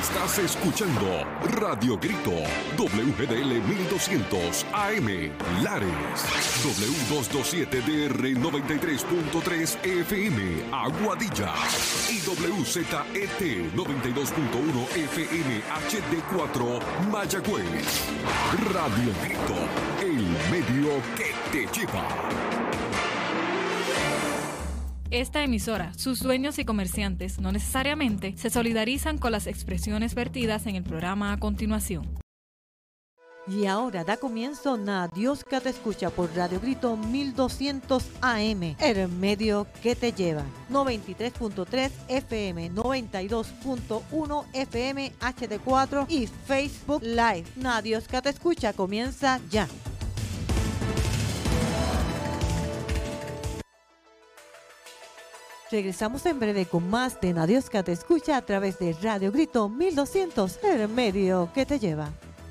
Estás escuchando Radio Grito, WGDL 1200 AM, Lares, W227DR 93.3 FM, Aguadilla, y WZET 92.1 FM HD4, Mayagüez. Radio Grito, el medio que te lleva. Esta emisora, sus dueños y comerciantes no necesariamente se solidarizan con las expresiones vertidas en el programa a continuación. Y ahora da comienzo Dios que te escucha por Radio Grito 1200 AM, el medio que te lleva. 93.3 FM, 92.1 FM HD4 y Facebook Live. Dios que te escucha comienza ya. Regresamos en breve con más de Dios que te escucha a través de Radio Grito 1200, el medio que te lleva.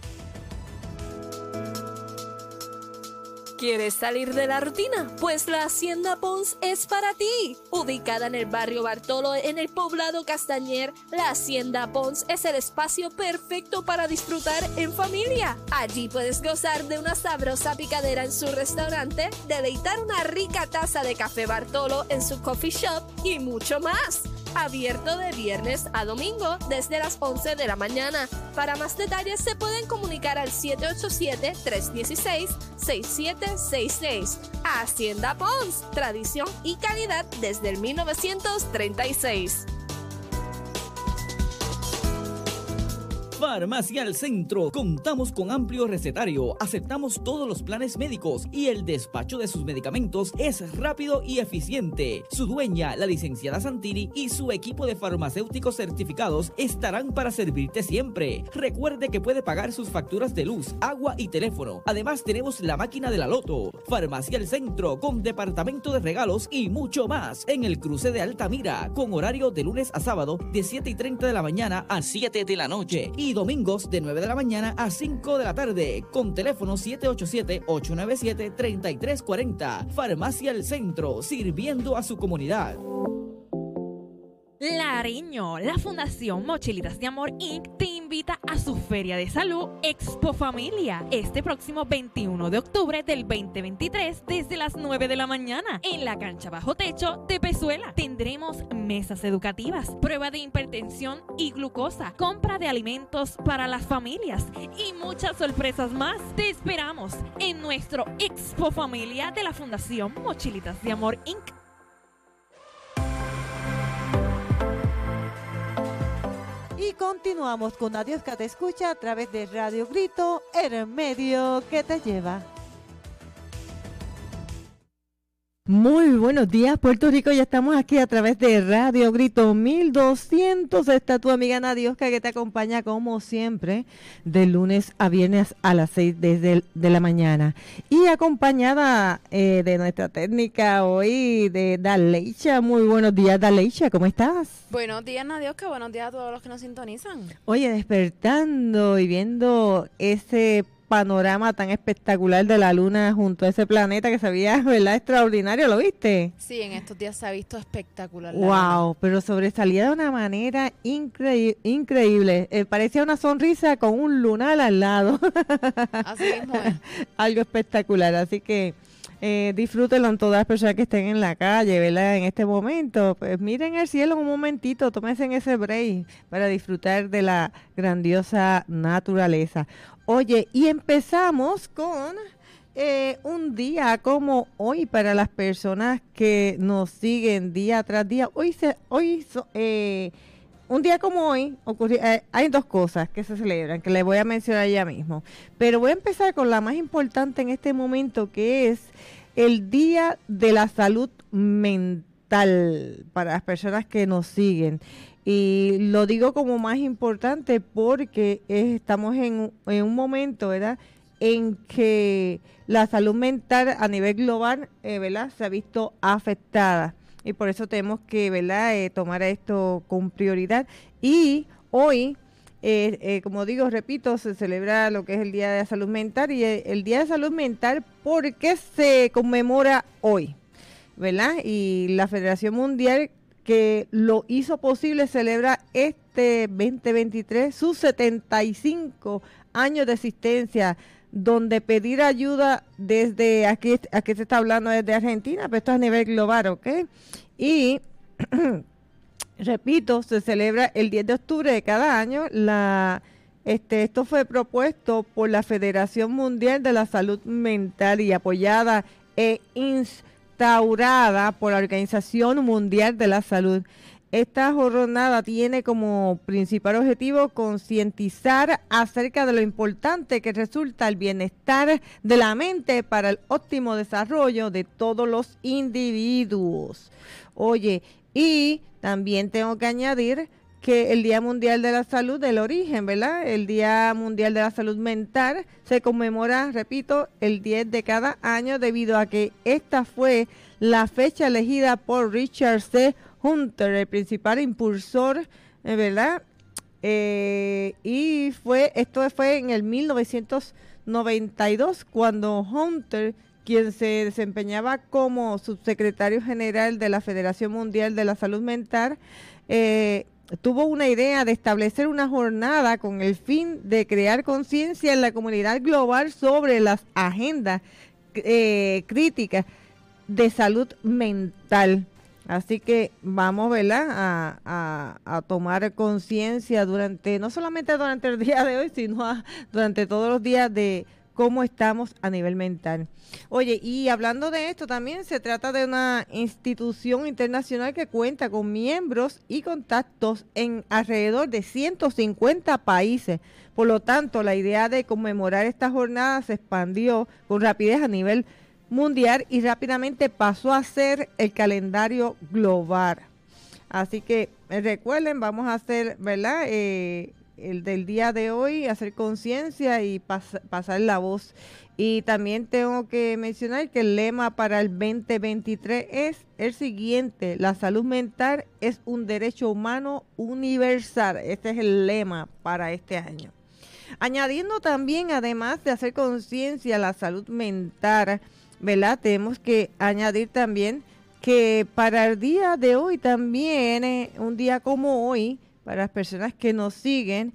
¿Quieres salir de la rutina? Pues la Hacienda Pons es para ti. Ubicada en el barrio Bartolo, en el poblado Castañer, la Hacienda Pons es el espacio perfecto para disfrutar en familia. Allí puedes gozar de una sabrosa picadera en su restaurante, deleitar una rica taza de café Bartolo en su coffee shop y mucho más. Abierto de viernes a domingo desde las 11 de la mañana. Para más detalles se pueden comunicar al 787-316-6766. Hacienda Pons, tradición y calidad desde el 1936. Farmacia al Centro. Contamos con amplio recetario, aceptamos todos los planes médicos y el despacho de sus medicamentos es rápido y eficiente. Su dueña, la licenciada Santini, y su equipo de farmacéuticos certificados estarán para servirte siempre. Recuerde que puede pagar sus facturas de luz, agua y teléfono. Además tenemos la máquina de la Loto. Farmacia al Centro, con departamento de regalos y mucho más. En el cruce de Altamira, con horario de lunes a sábado de 7:30 de la mañana a 7 de la noche. Y domingos de 9 de la mañana a 5 de la tarde, con teléfono 787-897-3340. Farmacia El Centro, sirviendo a su comunidad. Lareño, la Fundación Mochilitas de Amor Inc. te invita a su Feria de Salud Expo Familia este próximo 21 de octubre del 2023 desde las 9 de la mañana en la cancha bajo techo de Pezuela. Tendremos mesas educativas, prueba de hipertensión y glucosa, compra de alimentos para las familias y muchas sorpresas más. Te esperamos en nuestro Expo Familia de la Fundación Mochilitas de Amor Inc. Y continuamos con Dios que te escucha a través de Radio Grito, el medio que te lleva. Muy buenos días, Puerto Rico. Ya estamos aquí a través de Radio Grito 1200. Está tu amiga Nadiosca que te acompaña como siempre de lunes a viernes a las 6 de la mañana. Y acompañada de nuestra técnica hoy de Daleicha. Muy buenos días, Daleicha. ¿Cómo estás? Buenos días, Nadiosca. Buenos días a todos los que nos sintonizan. Oye, despertando y viendo ese panorama tan espectacular de la luna junto a ese planeta que se veía, ¿verdad?, extraordinario. ¿Lo viste? Sí, en estos días se ha visto espectacular. Wow, pero sobresalía de una manera increíble. Parecía una sonrisa con un lunar al lado. Así mismo es. Algo espectacular, así que disfrútenlo en todas las personas que estén en la calle, ¿verdad? En este momento, pues miren el cielo un momentito, tómense en ese break para disfrutar de la grandiosa naturaleza. Oye, y empezamos con un día como hoy para las personas que nos siguen día tras día. Un día como hoy hay dos cosas que se celebran, que les voy a mencionar ya mismo. Pero voy a empezar con la más importante en este momento, que es el Día de la Salud Mental para las personas que nos siguen. Y lo digo como más importante porque estamos en un momento, ¿verdad?, en que la salud mental a nivel global, ¿verdad?, se ha visto afectada. Y por eso tenemos que, ¿verdad?, tomar esto con prioridad. Y hoy, como digo, repito, se celebra lo que es el Día de la Salud Mental. Y el Día de Salud Mental, ¿por qué se conmemora hoy?, ¿verdad? Y la Federación Mundial que lo hizo posible, celebra este 2023 sus 75 años de existencia, donde pedir ayuda desde aquí se está hablando desde Argentina, pero esto es a nivel global, ¿ok? Y repito, se celebra el 10 de octubre de cada año. Esto fue propuesto por la Federación Mundial de la Salud Mental y apoyada e instaurada por la Organización Mundial de la Salud. Esta jornada tiene como principal objetivo concientizar acerca de lo importante que resulta el bienestar de la mente para el óptimo desarrollo de todos los individuos. Oye, y también tengo que añadir que el Día Mundial de la Salud del Origen, ¿verdad? El Día Mundial de la Salud Mental se conmemora, repito, el 10 de cada año debido a que esta fue la fecha elegida por Richard C. Hunter, el principal impulsor, ¿verdad? Y esto fue en el 1992 cuando Hunter, quien se desempeñaba como subsecretario general de la Federación Mundial de la Salud Mental, tuvo una idea de establecer una jornada con el fin de crear conciencia en la comunidad global sobre las agendas críticas de salud mental. Así que vamos, ¿verdad?, a tomar conciencia no solamente durante el día de hoy, sino durante todos los días de cómo estamos a nivel mental. Oye, y hablando de esto también se trata de una institución internacional que cuenta con miembros y contactos en alrededor de 150 países. Por lo tanto, la idea de conmemorar esta jornada se expandió con rapidez a nivel mundial y rápidamente pasó a ser el calendario global. Así que recuerden, vamos a hacer, ¿verdad?, el del día de hoy, hacer conciencia y pasar la voz. Y también tengo que mencionar que el lema para el 2023 es el siguiente: la salud mental es un derecho humano universal. Este es el lema para este año. Añadiendo también, además de hacer conciencia a la salud mental, ¿verdad?, tenemos que añadir también que para el día de hoy también, un día como hoy, para las personas que nos siguen,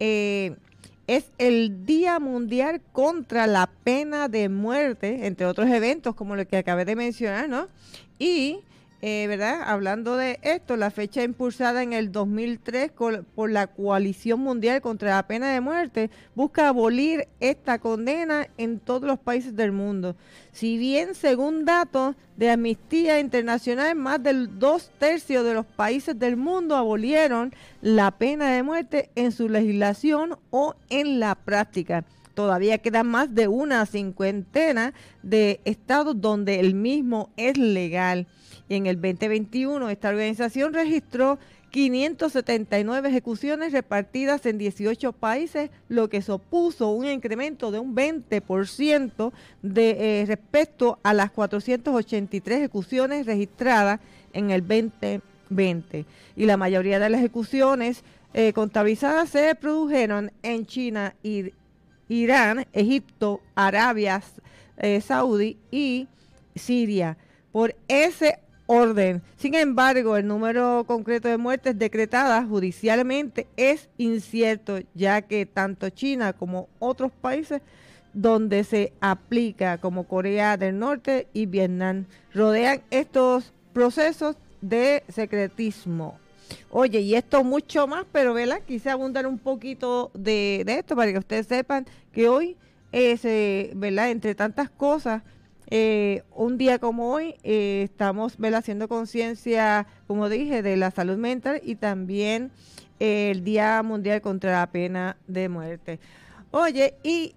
es el Día Mundial contra la Pena de Muerte, entre otros eventos como lo que acabé de mencionar, ¿no? Y, ¿verdad?, hablando de esto, la fecha impulsada en el 2003 por la Coalición Mundial contra la Pena de Muerte busca abolir esta condena en todos los países del mundo. Si bien, según datos de Amnistía Internacional, más del 2/3 de los países del mundo abolieron la pena de muerte en su legislación o en la práctica. Todavía quedan más de una cincuentena de estados donde el mismo es legal. Y en el 2021 esta organización registró 579 ejecuciones repartidas en 18 países, lo que supuso un incremento de un 20% respecto a las 483 ejecuciones registradas en el 2020. Y la mayoría de las ejecuciones contabilizadas se produjeron en China, Irán, Egipto, Arabia Saudí y Siria. Por ese orden. Sin embargo, el número concreto de muertes decretadas judicialmente es incierto, ya que tanto China como otros países donde se aplica, como Corea del Norte y Vietnam, rodean estos procesos de secretismo. Oye, y esto mucho más, pero ¿verdad?, quise abundar un poquito de esto para que ustedes sepan que hoy es, ¿verdad?, entre tantas cosas, un día como hoy estamos, ¿verdad?, haciendo conciencia, como dije, de la salud mental y también el Día Mundial contra la Pena de Muerte. Oye, y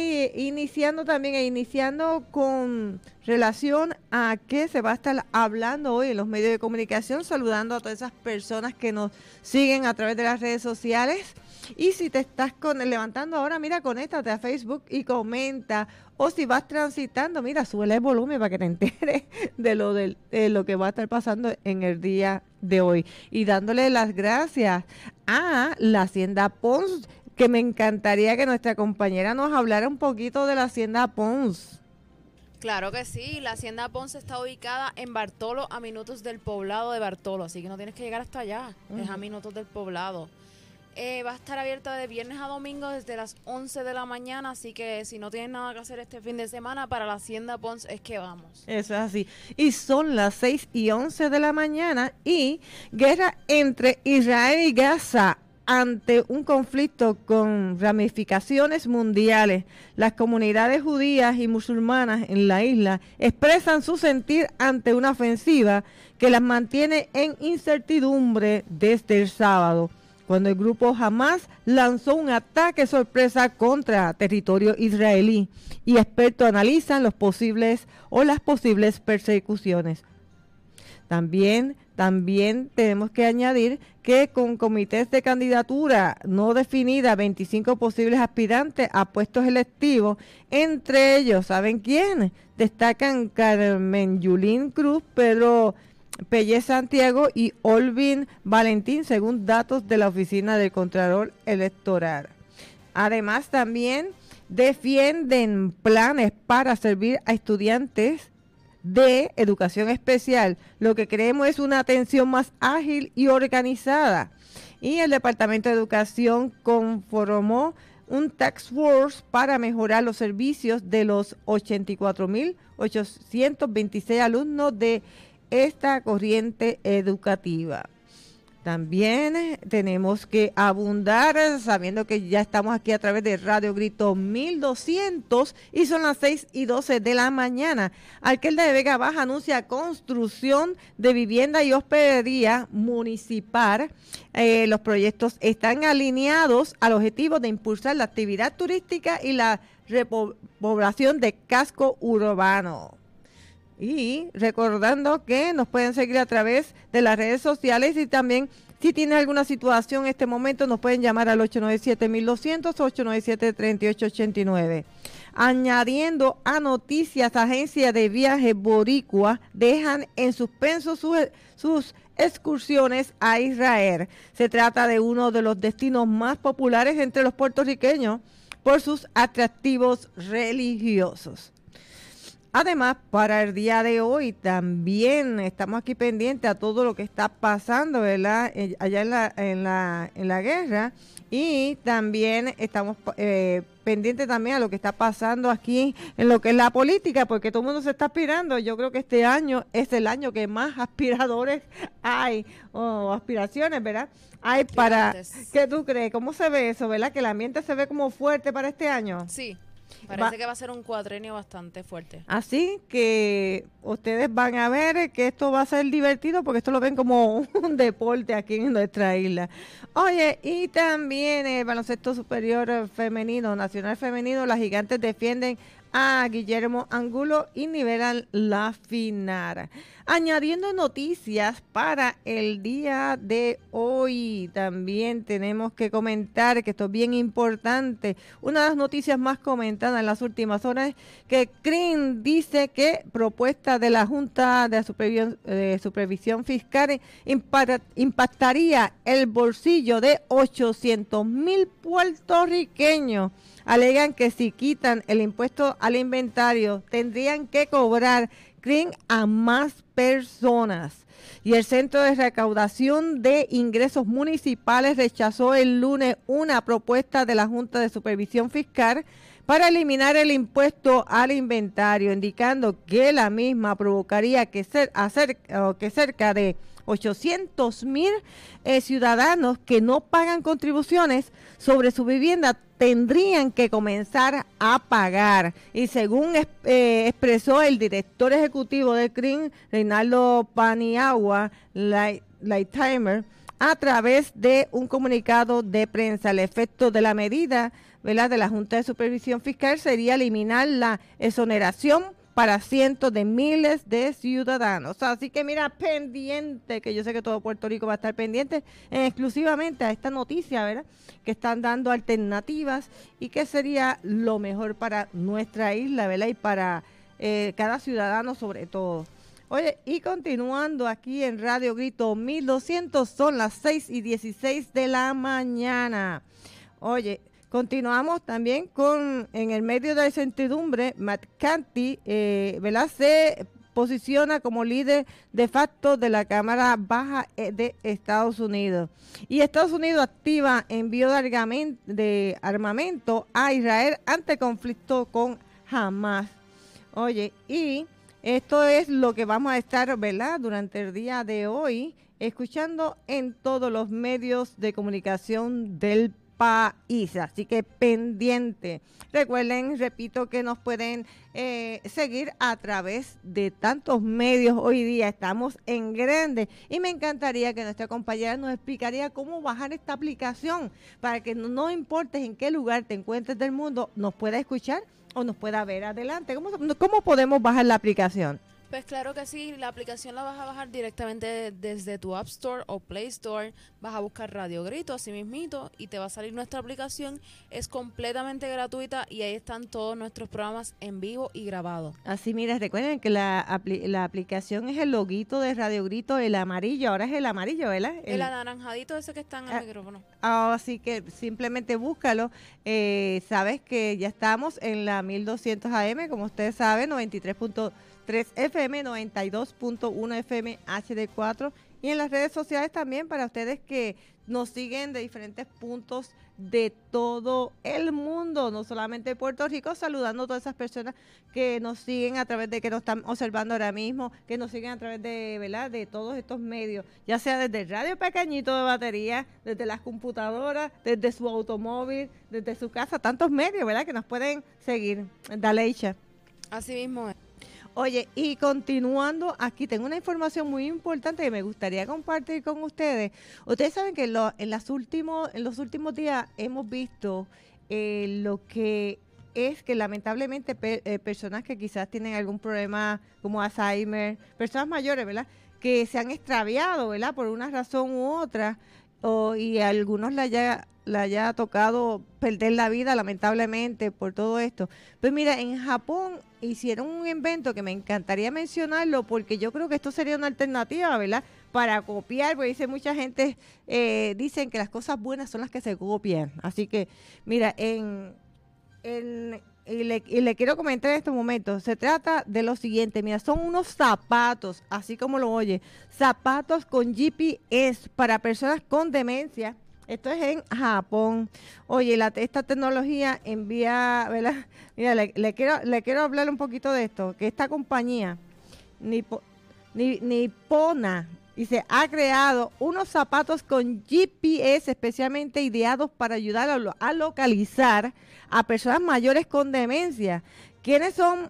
iniciando con relación a qué se va a estar hablando hoy en los medios de comunicación, saludando a todas esas personas que nos siguen a través de las redes sociales. Y si te estás levantando ahora, mira, conéctate a Facebook y comenta. O si vas transitando, mira, súbele el volumen para que te enteres de lo que va a estar pasando en el día de hoy. Y dándole las gracias a la Hacienda Pons, que me encantaría que nuestra compañera nos hablara un poquito de la Hacienda Pons. Claro que sí, la Hacienda Ponce está ubicada en Bartolo, a minutos del poblado de Bartolo, así que no tienes que llegar hasta allá, es a minutos del poblado. Va a estar abierta de viernes a domingo desde las 11 de la mañana, así que si no tienes nada que hacer este fin de semana, para la Hacienda Ponce es que vamos. Eso es así. Y son las 6:11 de la mañana y guerra entre Israel y Gaza ante un conflicto con ramificaciones mundiales. Las comunidades judías y musulmanas en la isla expresan su sentir ante una ofensiva que las mantiene en incertidumbre desde el sábado, cuando el grupo Hamas lanzó un ataque sorpresa contra territorio israelí, y expertos analizan las posibles persecuciones. También tenemos que añadir que con comités de candidatura no definida, 25 posibles aspirantes a puestos electivos, entre ellos, ¿saben quién? Destacan Carmen Yulín Cruz, Pedro Pelle Santiago y Olvin Valentín, según datos de la Oficina del Contralor Electoral. Además, también defienden planes para servir a estudiantes de educación especial. Lo que queremos es una atención más ágil y organizada. Y el Departamento de Educación conformó un task force para mejorar los servicios de los 84.826 alumnos de esta corriente educativa. También tenemos que abundar, sabiendo que ya estamos aquí a través de Radio Grito 1200 y son las 6:12 de la mañana. Alcalde de Vega Baja anuncia construcción de vivienda y hospedería municipal. Los proyectos están alineados al objetivo de impulsar la actividad turística y la repoblación de casco urbano. Y recordando que nos pueden seguir a través de las redes sociales, y también si tienen alguna situación en este momento nos pueden llamar al 897-1200, 897-3889. Añadiendo a noticias, agencia de viajes boricua dejan en suspenso sus excursiones a Israel. Se trata de uno de los destinos más populares entre los puertorriqueños por sus atractivos religiosos. Además, para el día de hoy también estamos aquí pendientes a todo lo que está pasando, ¿verdad? Allá en la guerra, y también estamos pendientes también a lo que está pasando aquí en lo que es la política, porque todo el mundo se está aspirando. Yo creo que este año es el año que más aspiradores hay, o aspiraciones, ¿verdad? Hay para... ¿Qué tú crees? ¿Cómo se ve eso, verdad? Que el ambiente se ve como fuerte para este año. Sí. Parece que va a ser un cuatrenio bastante fuerte. Así que ustedes van a ver que esto va a ser divertido, porque esto lo ven como un deporte aquí en nuestra isla. Oye, y también el baloncesto superior femenino, nacional femenino, las Gigantes defienden a Guillermo Angulo y nivelan la final. Añadiendo noticias para el día de hoy, también tenemos que comentar que esto es bien importante. Una de las noticias más comentadas en las últimas horas es que CRIM dice que propuesta de la Junta de Supervisión Fiscal impactaría el bolsillo de 800,000 puertorriqueños. Alegan que si quitan el impuesto al inventario, tendrían que cobrar CRIM a más personas. Y el Centro de Recaudación de Ingresos Municipales rechazó el lunes una propuesta de la Junta de Supervisión Fiscal para eliminar el impuesto al inventario, indicando que la misma provocaría que cerca de 800,000 ciudadanos que no pagan contribuciones sobre su vivienda tendrían que comenzar a pagar. Y según expresó el director ejecutivo del CRIM, Reinaldo Paniagua Lightimer, a través de un comunicado de prensa, el efecto de la medida, ¿verdad?, de la Junta de Supervisión Fiscal sería eliminar la exoneración para cientos de miles de ciudadanos. Así que mira, pendiente, que yo sé que todo Puerto Rico va a estar pendiente exclusivamente a esta noticia, ¿verdad?, que están dando alternativas y que sería lo mejor para nuestra isla, ¿verdad?, y para cada ciudadano sobre todo. Oye, y continuando aquí en Radio Grito 1200, son las 6:16 de la mañana. Oye, Continuamos también en el medio de la incertidumbre, McCarthy, ¿verdad? Se posiciona como líder de facto de la Cámara Baja de Estados Unidos. Y Estados Unidos activa envío de armamento a Israel ante conflicto con Hamas. Oye, y esto es lo que vamos a estar, ¿verdad?, durante el día de hoy, escuchando en todos los medios de comunicación del país, así que pendiente. Recuerden, repito, que nos pueden seguir a través de tantos medios. Hoy día estamos en grande y me encantaría que nuestra compañera nos explicaría cómo bajar esta aplicación para que no importe en qué lugar te encuentres del mundo, nos pueda escuchar o nos pueda ver. Adelante, ¿cómo podemos bajar la aplicación? Pues claro que sí, la aplicación la vas a bajar directamente desde tu App Store o Play Store, vas a buscar Radio Grito, así mismito, y te va a salir nuestra aplicación, es completamente gratuita y ahí están todos nuestros programas en vivo y grabados. Así, mira, recuerden que la aplicación es el loguito de Radio Grito, el amarillo, ahora es el amarillo, ¿verdad? El anaranjadito ese que está en el micrófono. Así que simplemente búscalo, sabes que ya estamos en la 1200 AM, como ustedes saben, 93.3 FM, 92.1 FM HD4 y en las redes sociales también para ustedes que nos siguen de diferentes puntos de todo el mundo, no solamente de Puerto Rico, saludando a todas esas personas que nos siguen a través de, que nos están observando ahora mismo, que nos siguen a través de, ¿verdad?, de todos estos medios, ya sea desde el radio pequeñito de batería, desde las computadoras, desde su automóvil, desde su casa, tantos medios, ¿verdad?, que nos pueden seguir. Daleisha. Así mismo es. Oye, y continuando aquí, tengo una información muy importante que me gustaría compartir con ustedes. Ustedes saben que en los últimos días hemos visto lo que es que lamentablemente personas que quizás tienen algún problema como Alzheimer, personas mayores, ¿verdad?, que se han extraviado, ¿verdad?, por una razón u otra, y a algunos le haya tocado perder la vida lamentablemente por todo esto. Pues mira, en Japón hicieron un invento que me encantaría mencionarlo porque yo creo que esto sería una alternativa, ¿verdad?, para copiar, porque dice mucha gente, dicen que las cosas buenas son las que se copian. Así que mira, y le quiero comentar en estos momentos, se trata de lo siguiente, mira, son unos zapatos, así como lo oye, zapatos con GPS para personas con demencia. Esto es en Japón. Oye, esta tecnología envía, ¿verdad? Mira, le quiero hablar un poquito de esto, que esta compañía, Nippona, dice, ha creado unos zapatos con GPS especialmente ideados para ayudar a localizar a personas mayores con demencia, quienes son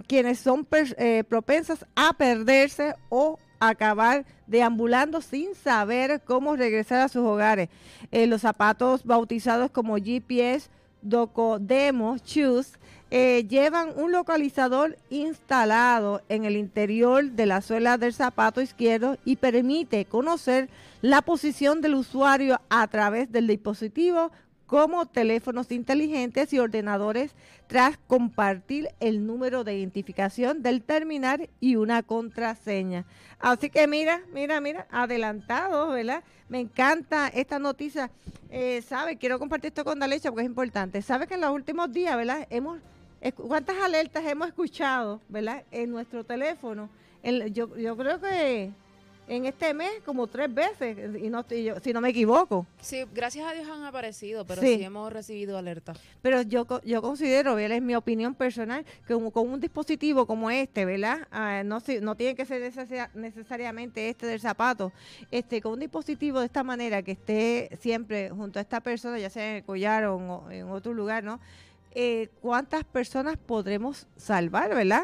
propensas a perderse o acabar deambulando sin saber cómo regresar a sus hogares. Los zapatos bautizados como GPS Docodemo Shoes llevan un localizador instalado en el interior de la suela del zapato izquierdo y permite conocer la posición del usuario a través del dispositivo como teléfonos inteligentes y ordenadores tras compartir el número de identificación del terminal y una contraseña. Así que mira, adelantado, ¿verdad? Me encanta esta noticia. Quiero compartir esto con Dalecha porque es importante. ¿Sabe que en los últimos días, ¿verdad? ¿Cuántas alertas hemos escuchado, ¿verdad?, en nuestro teléfono? Yo creo que en este mes como 3 veces, si no me equivoco. Sí, gracias a Dios han aparecido, pero sí hemos recibido alertas. Pero yo considero, ¿verdad?, es mi opinión personal, que con un dispositivo como este, ¿verdad?, no tiene que ser necesariamente este del zapato, con un dispositivo de esta manera que esté siempre junto a esta persona, ya sea en el collar o en otro lugar, ¿no? ¿Cuántas personas podremos salvar, ¿verdad?,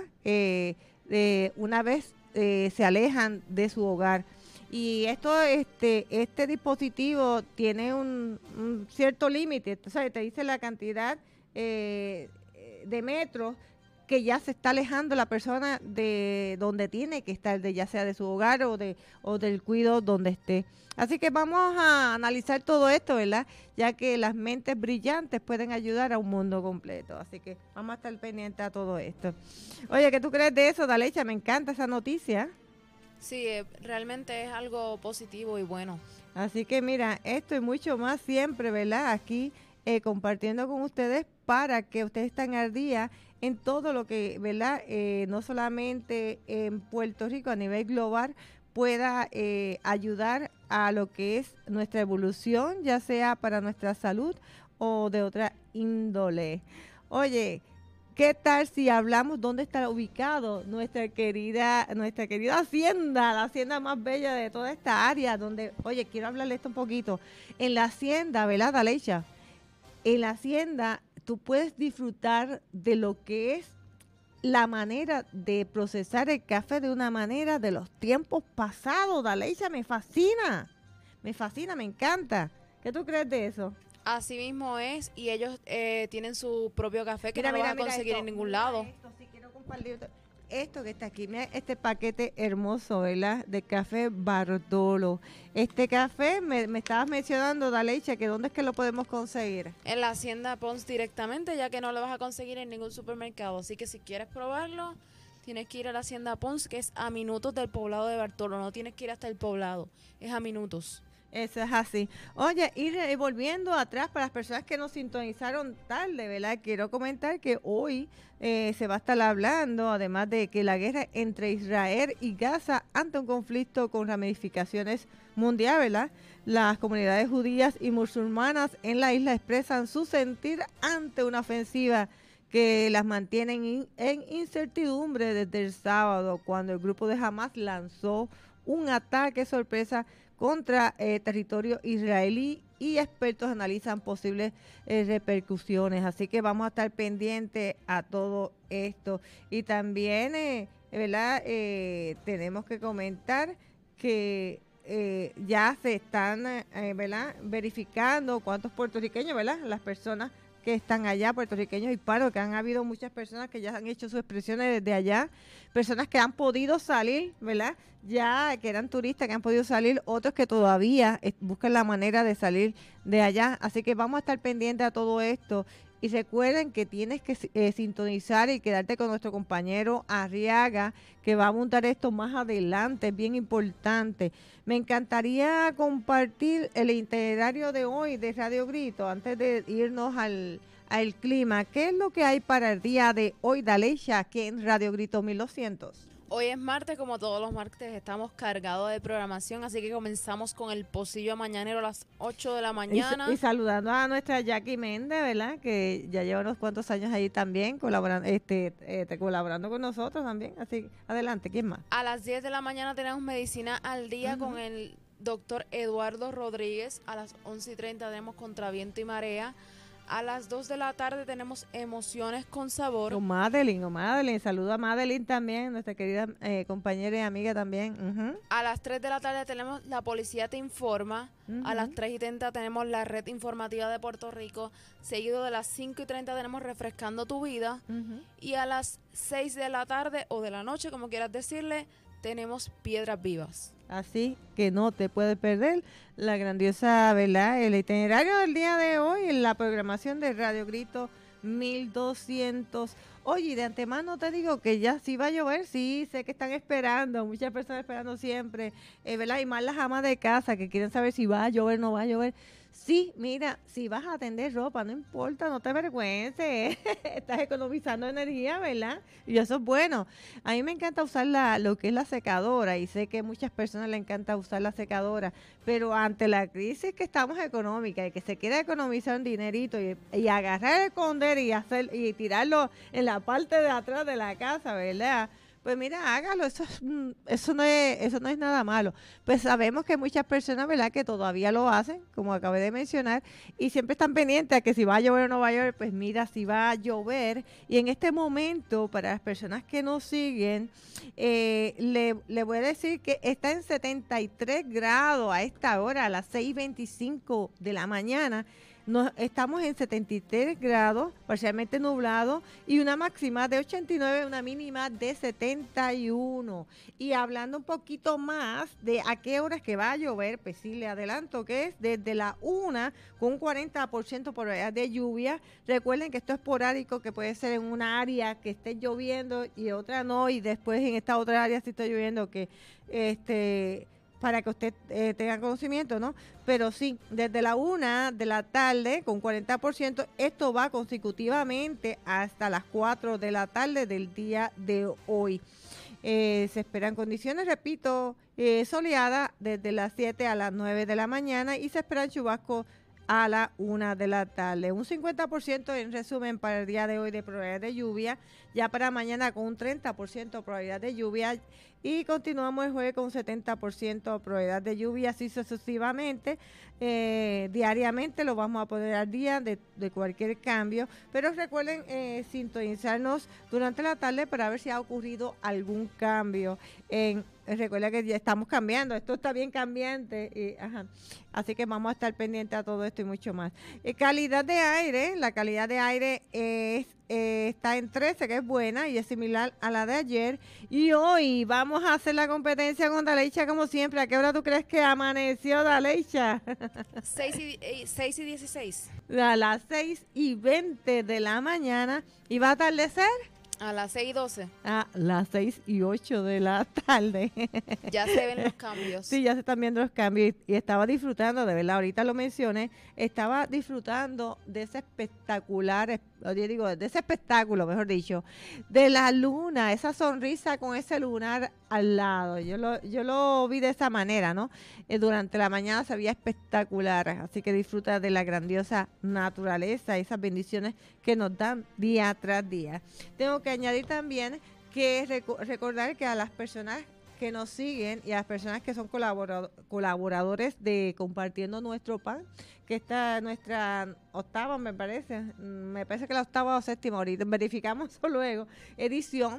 una vez se alejan de su hogar? Y este dispositivo tiene un cierto límite, ¿sabes? Te dice la cantidad de metros que ya se está alejando la persona de donde tiene que estar, ya sea de su hogar o del cuidado donde esté. Así que vamos a analizar todo esto, ¿verdad?, ya que las mentes brillantes pueden ayudar a un mundo completo. Así que vamos a estar pendientes a todo esto. Oye, ¿qué tú crees de eso, Dalecha? Me encanta esa noticia. Sí, realmente es algo positivo y bueno. Así que mira, esto y mucho más siempre, ¿verdad?, aquí compartiendo con ustedes para que ustedes estén al día en todo lo que, ¿verdad? No solamente en Puerto Rico, a nivel global, pueda ayudar a lo que es nuestra evolución, ya sea para nuestra salud o de otra índole. Oye, ¿qué tal si hablamos dónde está ubicado nuestra querida hacienda, la hacienda más bella de toda esta área? Donde, oye, quiero hablarle esto un poquito. En la hacienda, ¿verdad, Dalecha? En la hacienda tú puedes disfrutar de lo que es la manera de procesar el café de una manera de los tiempos pasados. Dalecha, me fascina, me encanta. ¿Qué tú crees de eso? Así mismo es, y ellos tienen su propio café que no lo Mira, vas a conseguir esto, en ningún lado. Esto, sí quiero compartir esto que está aquí. Mira este paquete hermoso, ¿verdad? De café Bartolo. Este café, me estabas mencionando, Dalecha, que ¿dónde es que lo podemos conseguir? En la Hacienda Ponce directamente, ya que no lo vas a conseguir en ningún supermercado. Así que si quieres probarlo, tienes que ir a la Hacienda Ponce, que es a minutos del poblado de Bartolo. No tienes que ir hasta el poblado, es a minutos. Eso es así. Oye, y volviendo atrás, para las personas que nos sintonizaron tarde, ¿verdad? Quiero comentar que hoy se va a estar hablando, además de que la guerra entre Israel y Gaza ante un conflicto con ramificaciones mundiales, ¿verdad? Las comunidades judías y musulmanas en la isla expresan su sentir ante una ofensiva que las mantienen en incertidumbre desde el sábado, cuando el grupo de Hamas lanzó un ataque sorpresa contra territorio israelí, y expertos analizan posibles repercusiones. Así que vamos a estar pendientes a todo esto. Y también, ¿verdad? Tenemos que comentar que ya se están, ¿verdad? Verificando cuántos puertorriqueños, ¿verdad? Las personas que están allá, puertorriqueños y paros, que han habido muchas personas que ya han hecho sus expresiones desde allá, personas que han podido salir, ¿verdad? Ya que eran turistas que han podido salir, otros que todavía buscan la manera de salir de allá. Así que vamos a estar pendientes a todo esto. Y recuerden que tienes que sintonizar y quedarte con nuestro compañero Arriaga, que va a montar esto más adelante, es bien importante. Me encantaría compartir el itinerario de hoy de Radio Grito, antes de irnos al clima. ¿Qué es lo que hay para el día de hoy, Dalecha, aquí en Radio Grito 1200? Hoy es martes, como todos los martes estamos cargados de programación, así que comenzamos con el pocillo mañanero a las 8 de la mañana. Y saludando a nuestra Jackie Méndez, ¿verdad? Que ya lleva unos cuantos años ahí también, colaborando con nosotros también. Así, adelante, ¿quién más? A las 10 de la mañana tenemos Medicina al Día con el doctor Eduardo Rodríguez. A las 11:30 tenemos Contra Viento y Marea. A las 2 de la tarde tenemos Emociones con Sabor. Con Madeline. Saludo a Madeline también, nuestra querida compañera y amiga también. A las 3 de la tarde tenemos La Policía Te Informa. A las 3:30 tenemos la Red Informativa de Puerto Rico. Seguido de las 5:30 tenemos Refrescando tu Vida. Y a las 6 de la tarde o de la noche, como quieras decirle, tenemos Piedras Vivas. Así que no te puedes perder la grandiosa, ¿verdad? El itinerario del día de hoy en la programación de Radio Grito 1200. Oye, de antemano te digo que ya sí va a llover, sí, sé que están esperando, muchas personas esperando siempre, ¿verdad? Y más las amas de casa que quieren saber si va a llover o no va a llover. Sí, mira, si vas a tender ropa, no importa, no te avergüences, estás economizando energía, ¿verdad? Y eso es bueno. A mí me encanta usar lo que es la secadora, y sé que a muchas personas les encanta usar la secadora, pero ante la crisis que estamos económica y que se quiere economizar un dinerito y agarrar el conder y tirarlo en la parte de atrás de la casa, ¿verdad? Pues mira, hágalo, eso no es nada malo. Pues sabemos que muchas personas, ¿verdad?, que todavía lo hacen, como acabé de mencionar, y siempre están pendientes a que si va a llover o no va a llover. Pues mira, si va a llover, y en este momento, para las personas que nos siguen, le voy a decir que está en 73 grados a esta hora, a las 6:25 de la mañana. Estamos en 73 grados, parcialmente nublado, y una máxima de 89, una mínima de 71. Y hablando un poquito más de a qué horas que va a llover, pues sí, le adelanto que es desde la 1 con un 40% probabilidad de lluvia. Recuerden que esto es esporádico, que puede ser en una área que esté lloviendo y otra no, y después en esta otra área sí está lloviendo, que para que usted tenga conocimiento, ¿no? Pero sí, desde la 1 de la tarde con 40%, esto va consecutivamente hasta las 4 de la tarde del día de hoy. Se esperan condiciones, repito, soleadas desde las 7 a las 9 de la mañana y se esperan chubascos a la 1 de la tarde. Un 50% en resumen para el día de hoy de probabilidad de lluvia, ya para mañana con un 30% probabilidad de lluvia y continuamos el jueves con un 70% probabilidad de lluvia, así sucesivamente. Diariamente lo vamos a poner al día de cualquier cambio, pero recuerden sintonizarnos durante la tarde para ver si ha ocurrido algún cambio. Recuerda que ya estamos cambiando, esto está bien cambiante, así que vamos a estar pendientes a todo esto y mucho más. Calidad de aire, la calidad de aire está en 13, que es buena y es similar a la de ayer. Y hoy vamos a hacer la competencia con Daleicha como siempre. ¿A qué hora tú crees que amaneció, Daleicha? 6 y 16. A las 6:20 de la mañana. ¿Y va a atardecer? A las 6:12. A las 6:08 de la tarde. Ya se ven los cambios. Sí, ya se están viendo los cambios y estaba disfrutando, de verdad, ahorita lo mencioné, estaba disfrutando de ese espectacular, de ese espectáculo, mejor dicho, de la luna, esa sonrisa con ese lunar al lado. Yo lo vi de esa manera, ¿no? Durante la mañana se veía espectacular, así que disfruta de la grandiosa naturaleza, esas bendiciones que nos dan día tras día. Tengo que añadir también que recordar que a las personas que nos siguen y a las personas que son colaboradores de Compartiendo Nuestro Pan, que está nuestra octava, me parece que la octava o séptima, ahorita verificamos luego, edición,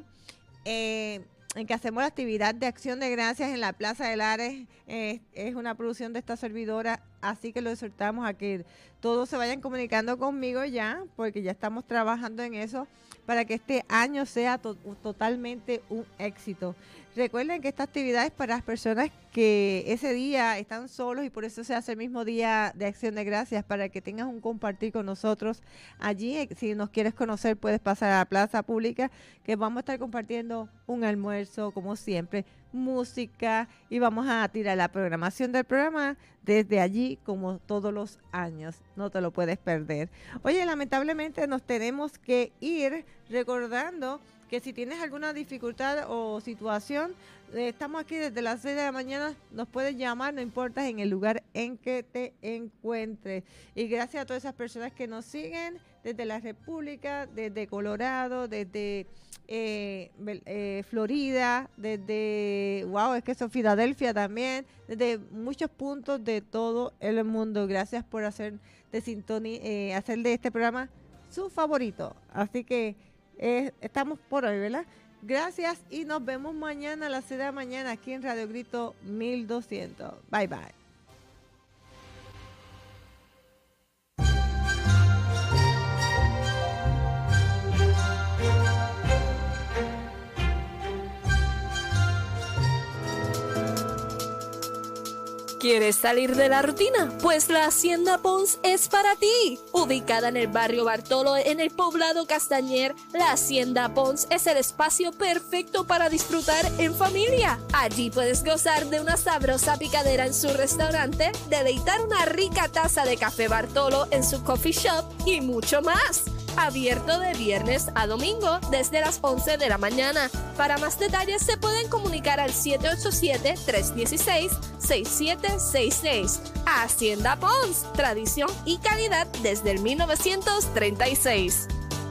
en que hacemos la actividad de Acción de Gracias en la Plaza de Lares. Es una producción de esta servidora, así que lo exhortamos a que todos se vayan comunicando conmigo ya, porque ya estamos trabajando en eso para que este año sea totalmente un éxito. Recuerden que esta actividad es para las personas que ese día están solos y por eso se hace el mismo día de Acción de Gracias, para que tengas un compartir con nosotros allí. Si nos quieres conocer, puedes pasar a la plaza pública, que vamos a estar compartiendo un almuerzo, como siempre, música, y vamos a tirar la programación del programa desde allí como todos los años. No te lo puedes perder. Oye, lamentablemente nos tenemos que ir, recordando que si tienes alguna dificultad o situación, estamos aquí desde las 6 de la mañana, nos puedes llamar, no importa en el lugar en que te encuentres. Y gracias a todas esas personas que nos siguen desde la República, desde Colorado, desde Florida, desde, es que eso, Filadelfia también, desde muchos puntos de todo el mundo. Gracias por hacer de este programa su favorito. Así que estamos por hoy, ¿verdad? Gracias y nos vemos mañana a las 6 de la mañana aquí en Radio Grito 1200. Bye, bye. ¿Quieres salir de la rutina? Pues la Hacienda Pons es para ti. Ubicada en el barrio Bartolo, en el poblado Castañer, la Hacienda Pons es el espacio perfecto para disfrutar en familia. Allí puedes gozar de una sabrosa picadera en su restaurante, deleitar una rica taza de café Bartolo en su coffee shop y mucho más. Abierto de viernes a domingo desde las 11 de la mañana. Para más detalles se pueden comunicar al 787-316-6766. Hacienda Pons, tradición y calidad desde el 1936.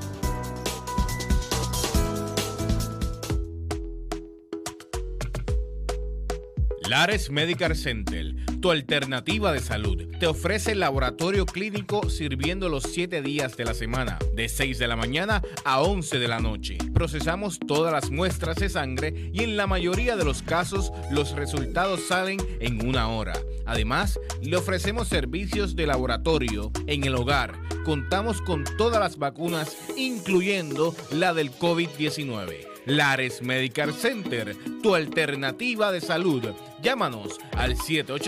Lares Medical Center, tu alternativa de salud, te ofrece el laboratorio clínico sirviendo los 7 días de la semana, de 6 de la mañana a 11 de la noche. Procesamos todas las muestras de sangre y en la mayoría de los casos los resultados salen en 1 hora. Además, le ofrecemos servicios de laboratorio en el hogar. Contamos con todas las vacunas, incluyendo la del COVID-19. Lares Medical Center, tu alternativa de salud. Llámanos al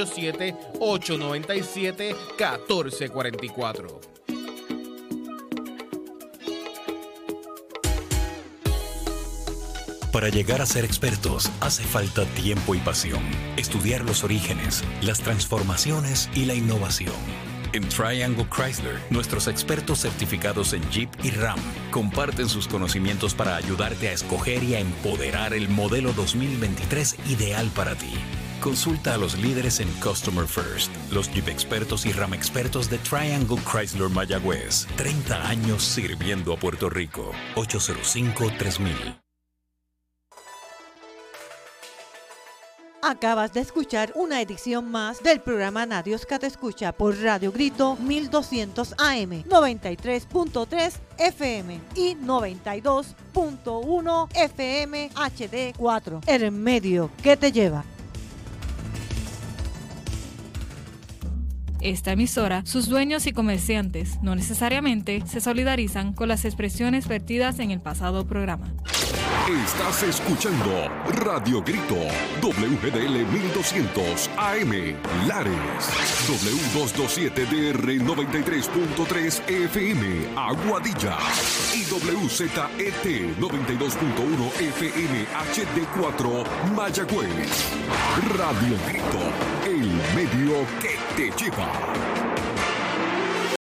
787-897-1444. Para llegar a ser expertos hace falta tiempo y pasión, estudiar los orígenes, las transformaciones y la innovación. En Triangle Chrysler, nuestros expertos certificados en Jeep y Ram comparten sus conocimientos para ayudarte a escoger y a empoderar el modelo 2023 ideal para ti. Consulta a los líderes en Customer First, los Jeep expertos y Ram expertos de Triangle Chrysler Mayagüez. 30 años sirviendo a Puerto Rico. 805-3000. Acabas de escuchar una edición más del programa Nadios que te escucha por Radio Grito 1200 AM, 93.3 FM y 92.1 FM HD4. El medio que te lleva. Esta emisora, sus dueños y comerciantes no necesariamente se solidarizan con las expresiones vertidas en el pasado programa. Estás escuchando Radio Grito, WGDL 1200 AM, Lares, W227DR 93.3 FM, Aguadilla, y WZET 92.1 FM HD4, Mayagüez. Radio Grito, el medio que te lleva.